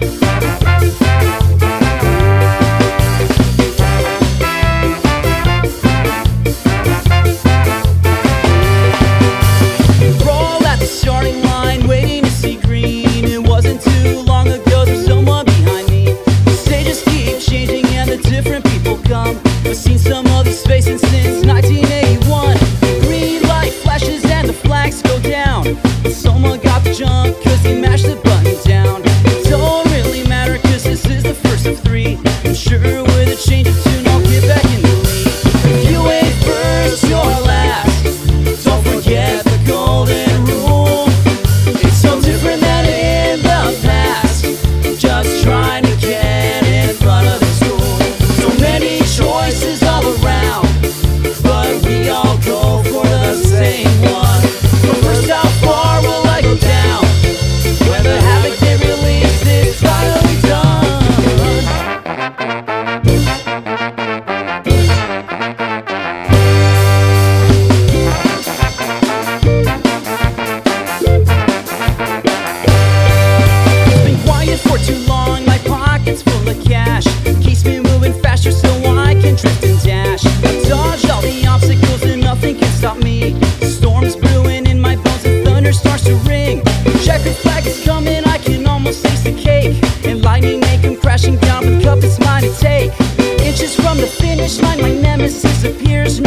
Roll at the starting line, waiting to see green. It wasn't too long ago, there's someone behind me. The stages keep changing and the different people come. I've seen some of these faces since 1981. Green light flashes and the flags go down. Someone got the jump cause he mashed the button down. It don't really matter cause this is the first of three. I'm sure with a change of tune I'll get back in the lead. If you ain't first, you're last. Don't forget the golden rule. It's so different than in the past. Just trying to get in front of the school. So many choices all around, but we all go for the same one. But first, how far will I go down? When the havoc they release is finally done. It's been quiet for too long, my pocket's full of cash. Keeps me moving faster so I can drift and dash. I dodged all the obstacles and nothing can stop me. Storms brewing in my bones and thunder starts to ring. Checkered flag is coming, I can almost taste the cake. And lightning may come crashing down, but cup is mine to take. Inches from the finish line, my nemesis appears.